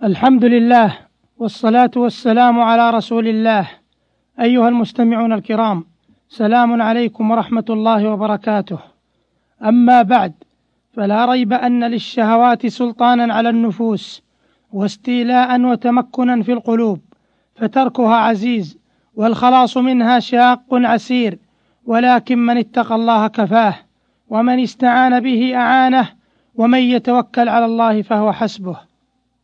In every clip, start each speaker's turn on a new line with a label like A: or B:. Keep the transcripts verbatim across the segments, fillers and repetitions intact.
A: الحمد لله والصلاة والسلام على رسول الله. أيها المستمعون الكرام، سلام عليكم ورحمة الله وبركاته. أما بعد، فلا ريب أن للشهوات سلطانا على النفوس واستيلاء وتمكنا في القلوب، فتركها عزيز والخلاص منها شاق عسير، ولكن من اتقى الله كفاه، ومن استعان به أعانه، ومن يتوكل على الله فهو حسبه.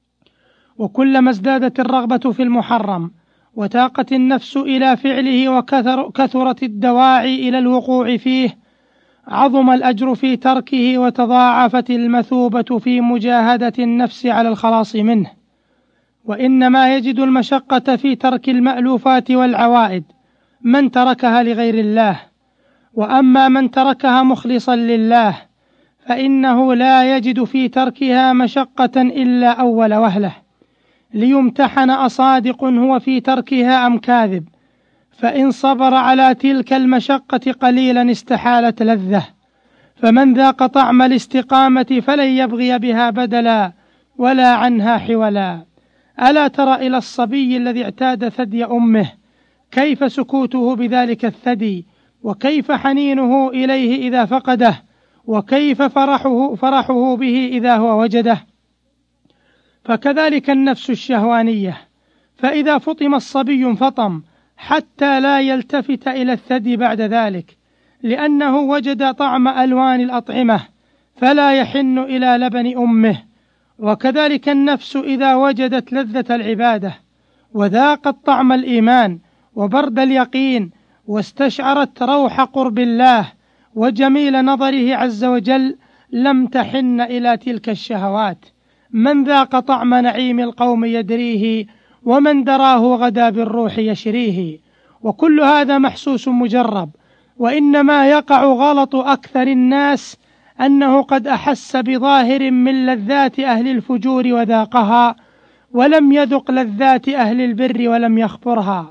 A: وكلما ازدادت الرغبة في المحرم وتاقت النفس إلى فعله وكثر كثرت الدواعي إلى الوقوع فيه، عظم الأجر في تركه وتضاعفت المثوبة في مجاهدة النفس على الخلاص منه. وإنما يجد المشقة في ترك المألوفات والعوائد من تركها لغير الله، وأما من تركها مخلصا لله فإنه لا يجد في تركها مشقة إلا أول وهلة، ليمتحن أصادق هو في تركها أم كاذب، فإن صبر على تلك المشقة قليلا استحالت لذة، فمن ذاق طعم الاستقامة فلن يبغي بها بدلا ولا عنها حولا. ألا ترى إلى الصبي الذي اعتاد ثدي أمه، كيف سكوته بذلك الثدي، وكيف حنينه إليه إذا فقده، وكيف فرحه, فرحه به إذا هو وجده. فكذلك النفس الشهوانية، فإذا فطم الصبي انفطم حتى لا يلتفت إلى الثدي بعد ذلك، لأنه وجد طعم ألوان الأطعمة فلا يحن إلى لبن أمه. وكذلك النفس إذا وجدت لذة العبادة وذاقت طعم الإيمان وبرد اليقين واستشعرت روح قرب الله وجميل نظره عز وجل، لم تحن إلى تلك الشهوات. من ذاق طعم نعيم القوم يدريه، ومن دراه غدا بالروح يشريه. وكل هذا محسوس مجرب، وإنما يقع غلط أكثر الناس أنه قد أحس بظاهر من لذات أهل الفجور وذاقها، ولم يذق لذات أهل البر ولم يخبرها.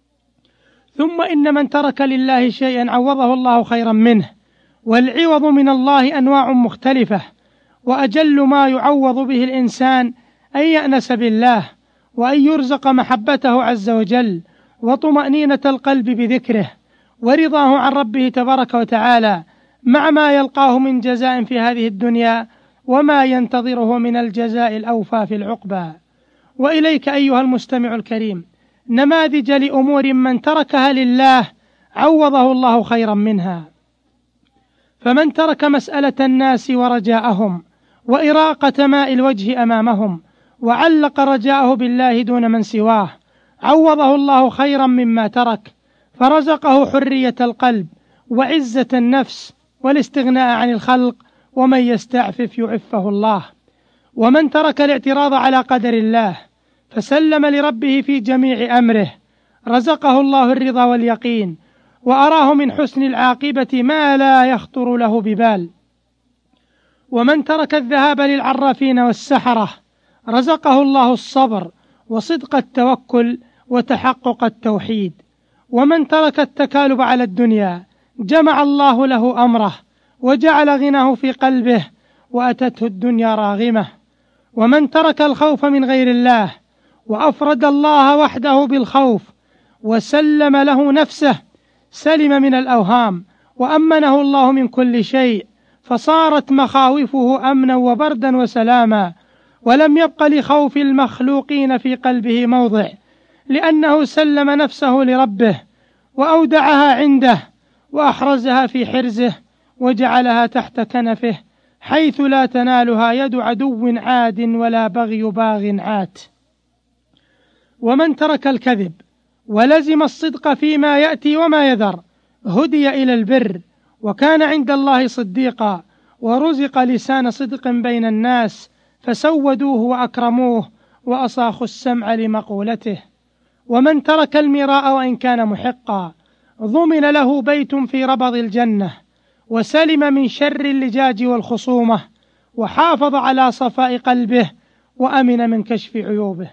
A: ثم إن من ترك لله شيئا عوضه الله خيرا منه، والعوض من الله أنواع مختلفة، وأجل ما يعوض به الإنسان أن يأنس بالله، وأن يرزق محبته عز وجل، وطمأنينة القلب بذكره، ورضاه عن ربه تبارك وتعالى، مع ما يلقاه من جزاء في هذه الدنيا وما ينتظره من الجزاء الأوفى في العقبى. وإليك أيها المستمع الكريم نماذج لأمور من تركها لله عوضه الله خيرا منها. فمن ترك مسألة الناس ورجاءهم وإراقة ماء الوجه أمامهم، وعلق رجاءه بالله دون من سواه، عوضه الله خيرا مما ترك، فرزقه حرية القلب وعزة النفس والاستغناء عن الخلق، ومن يستعفف يعفه الله. ومن ترك الاعتراض على قدر الله فسلم لربه في جميع أمره، رزقه الله الرضا واليقين، وأراه من حسن العاقبة ما لا يخطر له ببال. ومن ترك الذهاب للعرافين والسحرة رزقه الله الصبر وصدق التوكل وتحقق التوحيد. ومن ترك التكالب على الدنيا جمع الله له أمره وجعل غناه في قلبه، وأتته الدنيا راغمة. ومن ترك الخوف من غير الله وأفرد الله وحده بالخوف وسلم له نفسه سلم من الأوهام، وأمنه الله من كل شيء، فصارت مخاوفه أمنا وبردا وسلاما، ولم يبق لخوف المخلوقين في قلبه موضع، لأنه سلم نفسه لربه وأودعها عنده وأحرزها في حرزه وجعلها تحت كنفه، حيث لا تنالها يد عدو عاد ولا بغي باغ عات. ومن ترك الكذب ولزم الصدق فيما يأتي وما يذر هدي إلى البر، وكان عند الله صديقا، ورزق لسان صدق بين الناس، فسودوه وأكرموه وأصاخوا السمع لمقولته. ومن ترك المراء وإن كان محقا ضمن له بيت في ربض الجنة، وسلم من شر اللجاج والخصومة، وحافظ على صفاء قلبه وأمن من كشف عيوبه.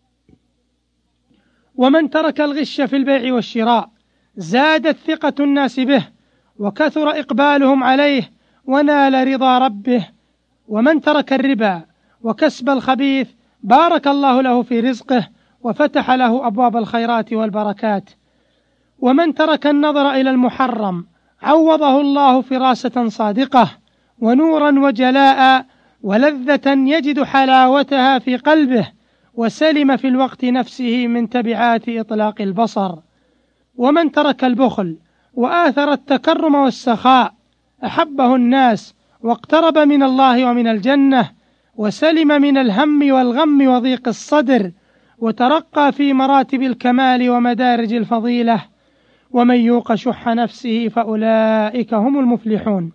A: ومن ترك الغش في البيع والشراء زادت ثقة الناس به وكثر إقبالهم عليه ونال رضا ربه. ومن ترك الربا وكسب الخبيث بارك الله له في رزقه وفتح له أبواب الخيرات والبركات. ومن ترك النظر إلى المحرم عوضه الله فراسة صادقة ونورا وجلاء ولذة يجد حلاوتها في قلبه، وسلم في الوقت نفسه من تبعات إطلاق البصر. ومن ترك البخل وآثر التكرم والسخاء أحبه الناس واقترب من الله ومن الجنة، وسلم من الهم والغم وضيق الصدر، وترقى في مراتب الكمال ومدارج الفضيلة. ومن يوق شح نفسه فأولئك هم المفلحون.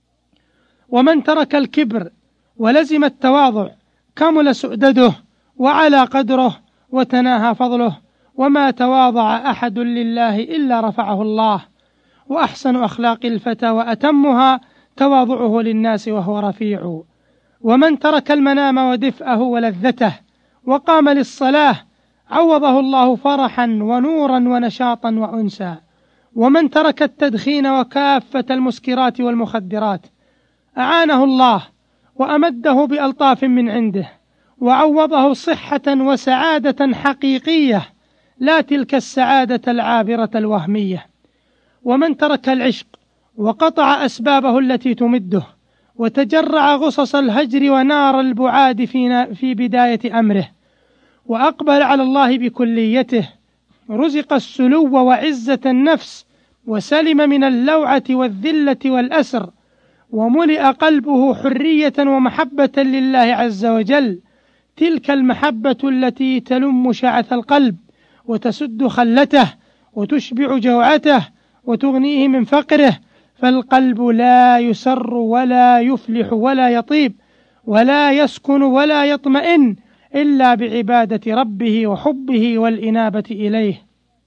A: ومن ترك الكبر ولزم التواضع كمل سؤدده وعلى قدره وتناهى فضله، وما تواضع أحد لله إلا رفعه الله. وأحسن أخلاق الفتى وأتمها تواضعه للناس وهو رفيع. ومن ترك المنام ودفئه ولذته وقام للصلاة عوضه الله فرحا ونورا ونشاطا وأنسا. ومن ترك التدخين وكافة المسكرات والمخدرات أعانه الله وأمده بألطاف من عنده، وعوضه صحة وسعادة حقيقية لا تلك السعادة العابرة الوهمية. ومن ترك العشق وقطع أسبابه التي تمده وتجرع غصص الهجر ونار البعاد في بداية أمره وأقبل على الله بكليته، رزق السلو وعزة النفس وسلم من اللوعة والذلة والأسر، وملئ قلبه حرية ومحبة لله عز وجل، تلك المحبة التي تلم شعث القلب وتسد خلته وتشبع جوعته وتغنيه من فقره. فالقلب لا يسر ولا يفلح ولا يطيب ولا يسكن ولا يطمئن إلا بعبادة ربه وحبه والإنابة إليه.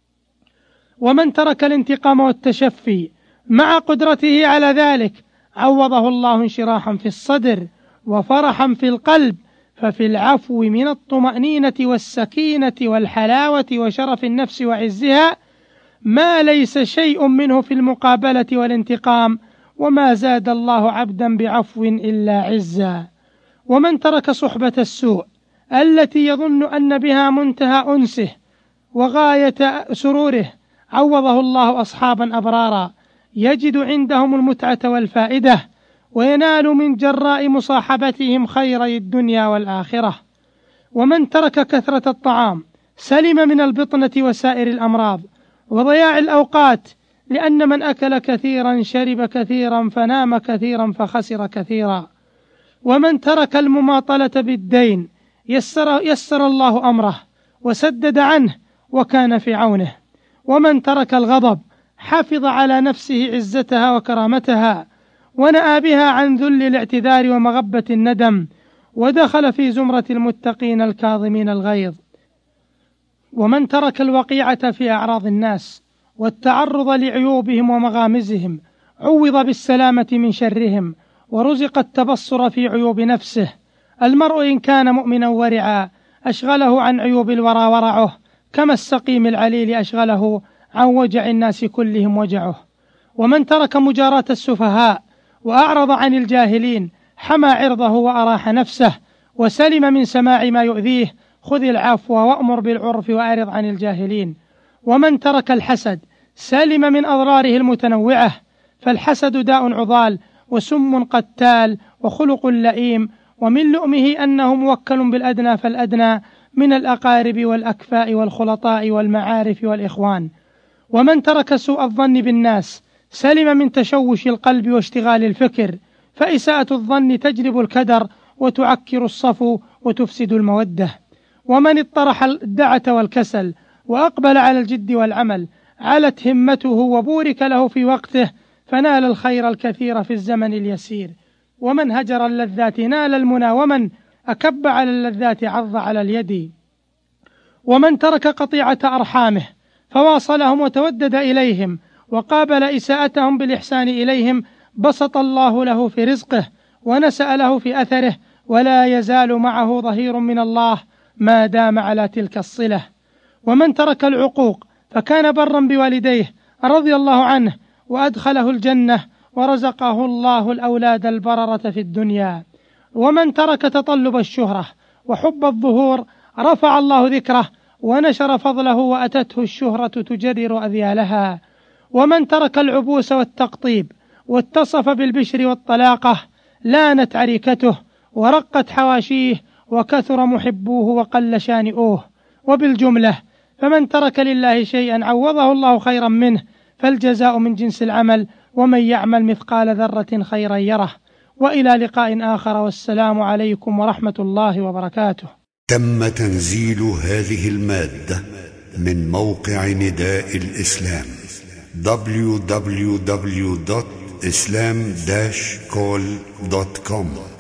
A: ومن ترك الانتقام والتشفي مع قدرته على ذلك عوضه الله انشراحا في الصدر وفرحا في القلب، ففي العفو من الطمأنينة والسكينة والحلاوة وشرف النفس وعزها ما ليس شيء منه في المقابلة والانتقام، وما زاد الله عبدا بعفو إلا عزا. ومن ترك صحبة السوء التي يظن أن بها منتهى أنسه وغاية سروره عوضه الله أصحابا أبرارا يجد عندهم المتعة والفائدة، وينال من جراء مصاحبتهم خيري الدنيا والآخرة. ومن ترك كثرة الطعام سلم من البطنة وسائر الأمراض وضياع الأوقات، لأن من أكل كثيرا شرب كثيرا فنام كثيرا فخسر كثيرا. ومن ترك المماطلة بالدين يسر, يسر الله أمره وسدد عنه وكان في عونه. ومن ترك الغضب حفظ على نفسه عزتها وكرامتها ونأى بها عن ذل الاعتذار ومغبة الندم، ودخل في زمرة المتقين الكاظمين الغيظ. ومن ترك الوقيعة في أعراض الناس والتعرض لعيوبهم ومغامزهم عوض بالسلامة من شرهم ورزق التبصر في عيوب نفسه. المرء إن كان مؤمنا ورعا أشغله عن عيوب الورى ورعه، كما السقيم العليل أشغله عن وجع الناس كلهم وجعه. ومن ترك مجاراة السفهاء وأعرض عن الجاهلين حمى عرضه وأراح نفسه وسلم من سماع ما يؤذيه، خذ العفو وأمر بالعرف وأعرض عن الجاهلين. ومن ترك الحسد سلم من أضراره المتنوعة، فالحسد داء عضال وسم قتال وخلق لئيم، ومن لؤمه أنه موكل بالأدنى فالأدنى من الأقارب والأكفاء والخلطاء والمعارف والإخوان. ومن ترك سوء الظن بالناس سلم من تشوش القلب واشتغال الفكر، فإساءة الظن تجلب الكدر وتعكر الصفو وتفسد المودة. ومن اطرح الدعة والكسل وأقبل على الجد والعمل علت همته وبورك له في وقته، فنال الخير الكثير في الزمن اليسير. ومن هجر اللذات نال المنى، ومن أكب على اللذات عض على اليد. ومن ترك قطيعة أرحامه فواصلهم وتودد إليهم وقابل إساءتهم بالإحسان إليهم، بسط الله له في رزقه ونسأ له في أثره، ولا يزال معه ظهير من الله ما دام على تلك الصلة. ومن ترك العقوق فكان برا بوالديه رضي الله عنه وأدخله الجنة ورزقه الله الأولاد البررة في الدنيا. ومن ترك تطلب الشهرة وحب الظهور رفع الله ذكره ونشر فضله وأتته الشهرة تجرر أذيالها. ومن ترك العبوس والتقطيب واتصف بالبشر والطلاقة لانت عريكته ورقت حواشيه وكثر محبوه وقل شانئوه. وبالجملة فمن ترك لله شيئا عوضه الله خيرا منه، فالجزاء من جنس العمل، ومن يعمل مثقال ذرة خيرا يره. وإلى لقاء آخر، والسلام عليكم ورحمة الله وبركاته.
B: تم تنزيل هذه المادة من موقع نداء الإسلام دبليو دبليو دبليو دوت إسلام داش كول دوت كوم.